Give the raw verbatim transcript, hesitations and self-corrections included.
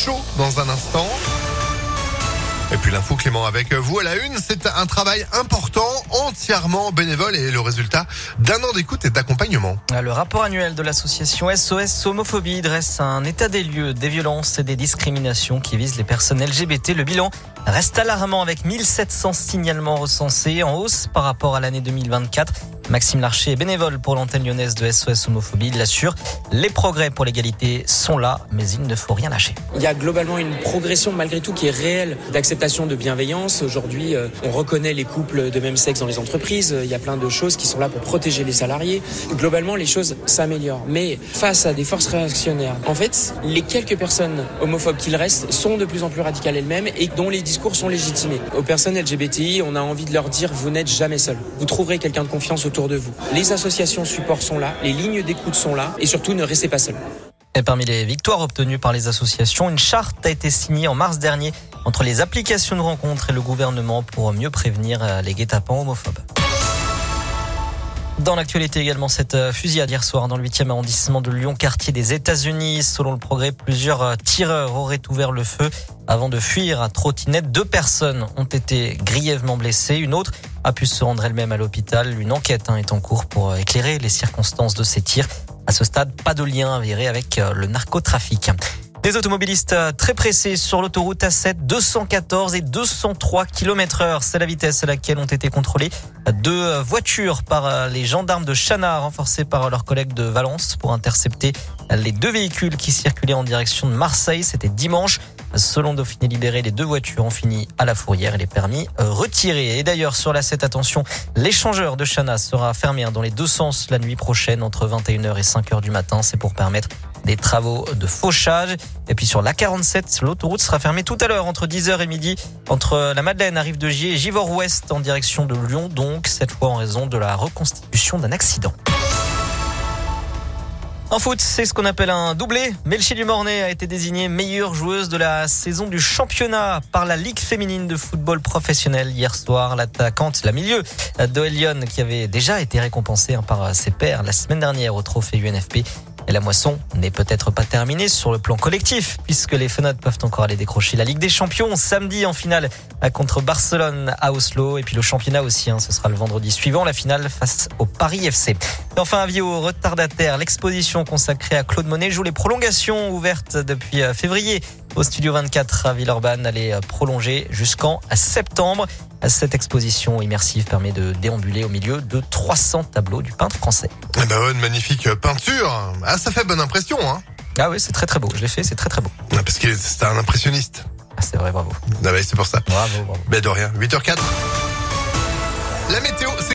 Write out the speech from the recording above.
chaud dans un instant. Et puis l'info Clément avec vous à la une, c'est un travail important, entièrement bénévole et le résultat d'un an d'écoute et d'accompagnement. Le rapport annuel de l'association S O S Homophobie dresse un état des lieux des violences et des discriminations qui visent les personnes L G B T. Le bilan reste alarmant avec mille sept cents signalements recensés, en hausse par rapport à l'année deux mille vingt-quatre. Maxime Larcher est bénévole pour l'antenne lyonnaise de S O S Homophobie. Il l'assure, les progrès pour l'égalité sont là, mais il ne faut rien lâcher. Il y a globalement une progression malgré tout qui est réelle d'acceptation, de bienveillance. Aujourd'hui, on reconnaît les couples de même sexe dans les entreprises. Il y a plein de choses qui sont là pour protéger les salariés. Globalement, les choses s'améliorent. Mais face à des forces réactionnaires, en fait, les quelques personnes homophobes qu'il reste sont de plus en plus radicales elles-mêmes et dont les discours sont légitimés. Aux personnes L G B T I, on a envie de leur dire « vous n'êtes jamais seuls ». Vous trouverez quelqu'un de confiance autour de vous. Les associations support sont là, les lignes d'écoute sont là et surtout ne restez pas seuls. Et parmi les victoires obtenues par les associations, une charte a été signée en mars dernier entre les applications de rencontres et le gouvernement pour mieux prévenir les guet-apens homophobes. Dans l'actualité également, cette fusillade hier soir dans le huitième arrondissement de Lyon, quartier des États-Unis. Selon le Progrès, plusieurs tireurs auraient ouvert le feu avant de fuir à trottinette. Deux personnes ont été grièvement blessées. Une autre a pu se rendre elle-même à l'hôpital. Une enquête est en cours pour éclairer les circonstances de ces tirs. À ce stade, pas de lien avéré avec le narcotrafic. Des automobilistes très pressés sur l'autoroute A sept, deux cent quatorze et deux cent trois kilomètres heure. C'est la vitesse à laquelle ont été contrôlées deux voitures par les gendarmes de Chana, renforcés par leurs collègues de Valence pour intercepter les deux véhicules qui circulaient en direction de Marseille. C'était dimanche. Selon Dauphiné Libéré, les deux voitures ont fini à la fourrière et les permis retirés. Et d'ailleurs, sur l'A sept, attention, l'échangeur de Chana sera fermé dans les deux sens la nuit prochaine entre vingt et une heures et cinq heures du matin. C'est pour permettre des travaux de fauchage. Et puis sur l'A quarante-sept, l'autoroute sera fermée tout à l'heure entre dix heures et midi entre la Madeleine, Rive de Gier et Givors Ouest en direction de Lyon. Donc cette fois en raison de la reconstitution d'un accident. En foot, c'est ce qu'on appelle un doublé. Melchi Dumornay a été désignée meilleure joueuse de la saison du championnat par la Ligue féminine de football professionnel hier soir. L'attaquante, la milieu d'Oel Lyon, qui avait déjà été récompensée par ses pairs la semaine dernière au trophée U N F P. Et la moisson n'est peut-être pas terminée sur le plan collectif, puisque les Fenotes peuvent encore aller décrocher la Ligue des Champions samedi en finale contre Barcelone à Oslo. Et puis le championnat aussi, hein, ce sera le vendredi suivant, la finale face au Paris F C. Et enfin, avis aux retardataires, l'exposition consacrée à Claude Monet joue les prolongations ouvertes depuis février au Studio vingt-quatre à Villeurbanne. Elle est prolongée jusqu'en septembre. Cette exposition immersive permet de déambuler au milieu de trois cents tableaux du peintre français. Eh ben, une magnifique peinture. Ah, ça fait bonne impression, hein. Ah oui, c'est très très beau. Je l'ai fait, c'est très très beau. Ah, parce que c'est un impressionniste. Ah, c'est vrai, bravo. Ah, bah, c'est pour ça. Bravo, bravo. Ben, de rien. huit heures zéro quatre. La météo, c'est